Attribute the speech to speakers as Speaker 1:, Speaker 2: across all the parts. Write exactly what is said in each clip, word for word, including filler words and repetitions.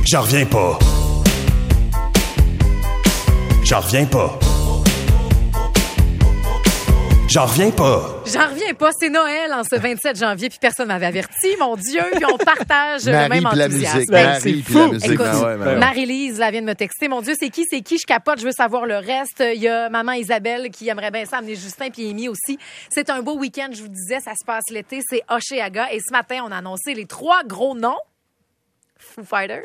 Speaker 1: J'en reviens pas. J'en reviens pas. J'en reviens pas.
Speaker 2: J'en reviens pas, c'est Noël en ce vingt-sept janvier, puis personne m'avait averti, mon Dieu, puis on partage le même
Speaker 3: Marie
Speaker 2: enthousiasme.
Speaker 3: la musique,
Speaker 2: Ben,
Speaker 3: Marie
Speaker 2: c'est
Speaker 3: puis
Speaker 2: fou.
Speaker 3: la musique.
Speaker 2: Écoute,
Speaker 3: Ben ouais, ben ouais.
Speaker 2: Marie-Lise, là, vient de me texter. Mon Dieu, c'est qui, c'est qui? Je capote, je veux savoir le reste. Il y a maman Isabelle qui aimerait bien ça amener Justin puis Amy aussi. C'est un beau week-end, je vous disais, ça se passe l'été, c'est Oshéaga. Et ce matin, on a annoncé les trois gros noms. Foo Fighters.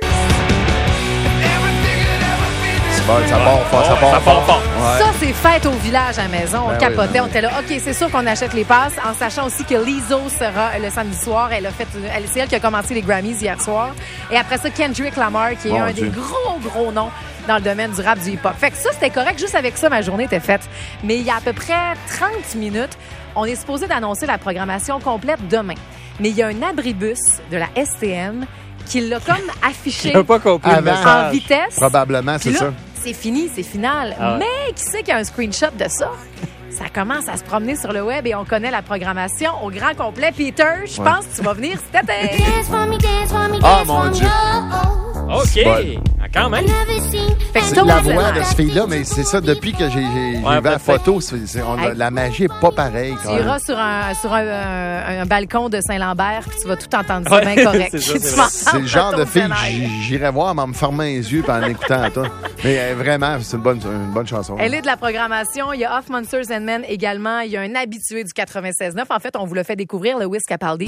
Speaker 3: Ça part, ça part fort, ça part fort. Ouais.
Speaker 2: Ça, c'est fête au village à la maison. On
Speaker 3: Ben
Speaker 2: capotait,
Speaker 3: oui, ben
Speaker 2: on était là. OK, c'est sûr qu'on achète les passes, en sachant aussi que Lizzo sera le samedi soir. Elle a fait, elle, c'est elle qui a commencé les Grammys hier soir. Et après ça, Kendrick Lamar, qui est
Speaker 3: Mon
Speaker 2: un
Speaker 3: Dieu.
Speaker 2: des gros, gros noms dans le domaine du rap, du hip-hop. Fait que ça, c'était correct. Juste avec ça, ma journée était faite. Mais il y a à peu près trente minutes, on est supposé d'annoncer la programmation complète demain. Mais il y a un abribus de la S T M qui l'a comme affiché
Speaker 4: J'ai pas compris le
Speaker 3: Avant.
Speaker 4: message.
Speaker 2: en vitesse.
Speaker 3: Probablement, c'est
Speaker 2: Puis là,
Speaker 3: ça.
Speaker 2: c'est fini, c'est final.
Speaker 4: Ah ouais.
Speaker 2: Mais qui sait qu'il y a un screenshot de ça? Ça commence à se promener sur le web et on connaît la programmation au grand complet. Peter, je
Speaker 3: Ouais.
Speaker 2: pense que tu vas venir cet été.
Speaker 3: Ah, mon Dieu.
Speaker 4: OK.
Speaker 3: Bon.
Speaker 4: Ah, quand même.
Speaker 2: Fait que
Speaker 3: C'est
Speaker 2: Tones,
Speaker 3: la voix de cette fille-là, mais c'est ça, depuis que j'ai, j'ai, j'ai
Speaker 4: Ouais,
Speaker 3: vu la
Speaker 4: peut-être.
Speaker 3: photo, c'est, c'est- on a-
Speaker 2: Hey.
Speaker 3: la magie est pas pareille.
Speaker 2: tu
Speaker 3: quand même.
Speaker 2: iras sur un, sur un, un- un balcon de Saint-Lambert puis tu vas tout entendre ça
Speaker 4: Ouais,
Speaker 2: bien correct.
Speaker 4: c'est ça,
Speaker 2: Tu
Speaker 4: c'est
Speaker 2: vas
Speaker 4: vrai.
Speaker 3: C'est le genre
Speaker 2: entendre
Speaker 3: de
Speaker 2: ton
Speaker 3: fille que
Speaker 2: scénario.
Speaker 3: j- j'irais voir en me fermant les yeux et en écoutant à toi. Mais euh, vraiment, c'est une bonne, une bonne chanson.
Speaker 2: Elle est de la programmation. Il y a Off Monsters and Men également. Il y a un habitué du quatre-vingt-seize neuf. En fait, on vous l'a fait découvrir, le Wiz Capaldi.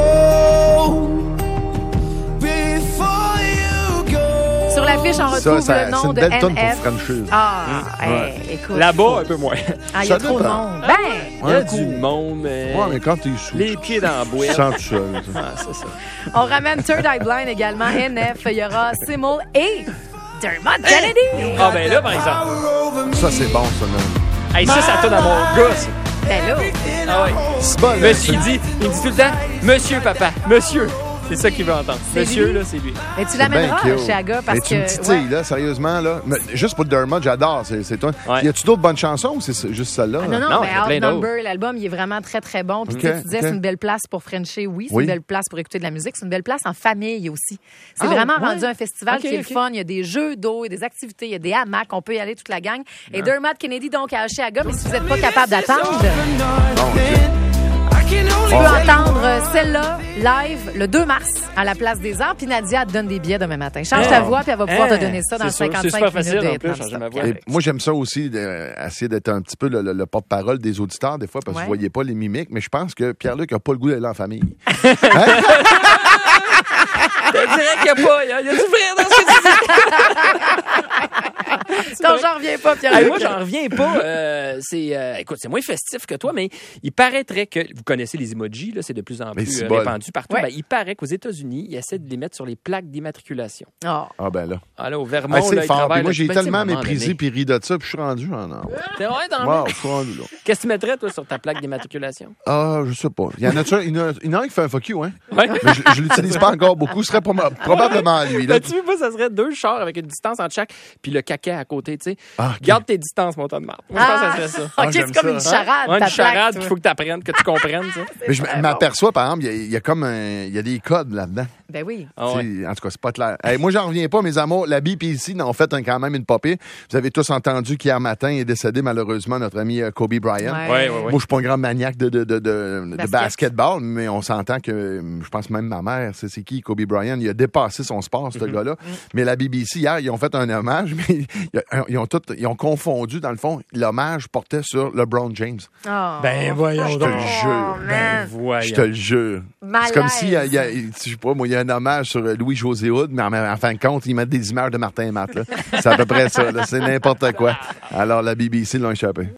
Speaker 2: Sur l'affiche, on
Speaker 3: Ça,
Speaker 2: retrouve
Speaker 3: ça-
Speaker 2: le nom
Speaker 3: c'est une
Speaker 2: de
Speaker 3: belle tonne
Speaker 2: N F.
Speaker 3: pour franchise.
Speaker 2: Ah, hey, écoute.
Speaker 4: Là-bas, un peu moins.
Speaker 2: Ah, il y a
Speaker 3: Ça
Speaker 2: trop de
Speaker 3: dépend.
Speaker 2: monde. Ben,
Speaker 4: Il y a
Speaker 3: Un
Speaker 4: du
Speaker 3: coup.
Speaker 4: monde, mais...
Speaker 3: Ouais, mais quand t'es sous,
Speaker 4: Les pieds dans la
Speaker 3: tu
Speaker 4: boîte.
Speaker 3: te sens tout seul. ça.
Speaker 4: Ah, c'est ça.
Speaker 2: on ramène Third Eye Blind également, N F. Il y aura Simmel et Dermot Kennedy.
Speaker 4: Ah, ben là, par exemple.
Speaker 3: Ça, c'est bon, ça, là.
Speaker 4: Hey, ça, ça tourne à mon gars, ça.
Speaker 2: Ben là,
Speaker 4: Ah ouais.
Speaker 3: C'est bon, là.
Speaker 4: Monsieur, il dit, il dit tout le temps, Monsieur, papa, Monsieur. C'est ça qu'il veut entendre.
Speaker 2: C'est
Speaker 4: Monsieur,
Speaker 2: lui?
Speaker 4: là, c'est lui.
Speaker 2: mais tu
Speaker 3: C'est
Speaker 2: l'amèneras
Speaker 3: bien
Speaker 2: à
Speaker 3: cute.
Speaker 2: Chiaga parce
Speaker 3: Mais tu me
Speaker 2: que.
Speaker 3: titilles,
Speaker 2: ouais.
Speaker 3: là, sérieusement, là. Mais juste pour Dermot, j'adore, c'est, c'est toi.
Speaker 4: Ouais.
Speaker 3: Y a-tu d'autres bonnes chansons ou c'est c- juste celle-là?
Speaker 2: Ah,
Speaker 3: là?
Speaker 2: non, non,
Speaker 4: Non,
Speaker 2: mais
Speaker 4: il y a plein
Speaker 2: Outnumber, l'album, il est vraiment très, très bon. Puis
Speaker 3: Ok,
Speaker 2: tu sais, tu disais,
Speaker 3: ok.
Speaker 2: c'est une belle place pour Frencher, oui. C'est
Speaker 3: Oui.
Speaker 2: une belle place pour écouter de la musique. C'est une belle place en famille aussi. C'est
Speaker 4: Ah,
Speaker 2: vraiment
Speaker 4: ouais.
Speaker 2: rendu un festival
Speaker 4: Ok,
Speaker 2: qui est
Speaker 4: ok.
Speaker 2: le fun. Il y a des jeux d'eau, il y a des activités, il y a des hamacs. On peut y aller toute la gang. Et Dermot Kennedy, donc, à Oshéaga. Mais si vous n'êtes pas capable d'attendre,
Speaker 3: Bon, ok.
Speaker 2: tu peux entendre celle-là live le deux mars à la Place des Arts. Puis Nadia te donne des billets demain matin. Change
Speaker 4: Ah.
Speaker 2: ta voix, puis elle va pouvoir
Speaker 4: Ah.
Speaker 2: te donner ça dans
Speaker 4: C'est sûr,
Speaker 2: cinquante-cinq
Speaker 4: c'est super
Speaker 2: minutes
Speaker 4: facile,
Speaker 2: de
Speaker 4: en
Speaker 2: hit
Speaker 4: plus,
Speaker 2: non-stop.
Speaker 4: changer ma voix.
Speaker 3: Et moi, j'aime ça aussi, de- essayer d'être un petit peu le, le- le porte-parole des auditeurs, des fois, parce que
Speaker 2: Ouais.
Speaker 3: vous voyez pas les mimiques, mais je pense que Pierre-Luc n'a pas le goût d'aller en famille.
Speaker 4: Je dirais qu'il y a pas, il y a, il y a du vrai dans ce que tu dis.
Speaker 2: Donc, j'en reviens pas, Pierre.
Speaker 4: Hey, moi, j'en reviens pas. Euh, c'est, euh, écoute, c'est moins festif que toi, mais il paraîtrait que, vous connaissez les emojis, là, c'est de plus en
Speaker 3: Mais
Speaker 4: plus
Speaker 3: c'est
Speaker 4: euh,
Speaker 3: bon.
Speaker 4: répandu partout.
Speaker 2: Ouais.
Speaker 4: Ben, il paraît qu'aux États-Unis, ils essaient de les mettre sur les plaques d'immatriculation.
Speaker 2: Oh.
Speaker 3: Ah, ben là.
Speaker 4: Ah, là, au Vermont,
Speaker 3: Ah, c'est
Speaker 4: là, ils
Speaker 3: fort.
Speaker 4: travaillent
Speaker 3: Puis moi,
Speaker 4: là-
Speaker 3: j'ai
Speaker 4: Ben, tu sais,
Speaker 3: tellement
Speaker 4: à un moment
Speaker 3: méprisé
Speaker 4: donné.
Speaker 3: puis ri de ça, puis je suis rendu en or.
Speaker 4: T'es ouais, dans
Speaker 3: Wow,
Speaker 4: le-
Speaker 3: je suis rendu là.
Speaker 4: Qu'est-ce que tu mettrais, toi, sur ta plaque d'immatriculation?
Speaker 3: Ah, je sais pas. Il y en a-tu un, il y en a, il y en a un qui fait un fuck you, hein?
Speaker 4: Ouais.
Speaker 3: Mais je, je l'utilise pas encore beaucoup. Ce serait pas ma- probablement lui, là.
Speaker 4: Ben, tu veux pas, ça serait deux chars avec une distance entre chaque, puis le caca à côté, tu sais.
Speaker 3: Ah, ok.
Speaker 4: Garde tes distances, mon tas de marde. Moi, je pense que ça serait ça.
Speaker 3: Ah,
Speaker 2: OK,
Speaker 3: j'aime
Speaker 2: c'est comme une
Speaker 3: ça.
Speaker 2: charade.
Speaker 4: Ouais,
Speaker 2: ta
Speaker 4: une charade,
Speaker 2: plaque,
Speaker 4: puis il
Speaker 2: toi.
Speaker 4: faut que tu apprennes, que tu comprennes, ça.
Speaker 3: Mais je
Speaker 2: très
Speaker 3: m'aperçois, par exemple, il y a- il y, a comme un, il y a des codes là-dedans.
Speaker 2: Ben oui.
Speaker 4: Ah ouais.
Speaker 3: C'est- En tout cas, c'est pas clair. Hey, moi, j'en reviens pas, mes amours. La B P C en fait un- quand même une popée. Vous avez tous entendu qu'hier matin est décédé malheureusement notre ami euh, Kobe Bryant.
Speaker 2: Ouais.
Speaker 4: Ouais, ouais, ouais.
Speaker 3: Moi, je suis pas un grand maniaque de, de, de, de, de
Speaker 2: Basket.
Speaker 3: basketball, mais on s'entend que, euh, je pense même ma mère, c'est, c'est qui, Kobe Bryant, il a dépassé son sport, ce gars-là. Mais la B B C, hier, ils ont fait un hommage, mais il y a- ils ont tout, ils ont confondu, dans le fond, l'hommage portait sur LeBron James.
Speaker 2: Oh.
Speaker 4: Ben, voyons
Speaker 3: Je te
Speaker 4: donc.
Speaker 3: le
Speaker 2: Oh,
Speaker 3: jure.
Speaker 2: man.
Speaker 4: Voyons.
Speaker 3: Je te le jure.
Speaker 2: Malaise.
Speaker 3: C'est comme s'il y a, il y a- je sais pas, moi, il y a un hommage sur euh, Louis-José Hood, mais en, en fin de compte, ils mettent des images de Martin et Matt, là. C'est à peu près ça, là. C'est n'importe quoi. Alors, la B B C l'a échappé.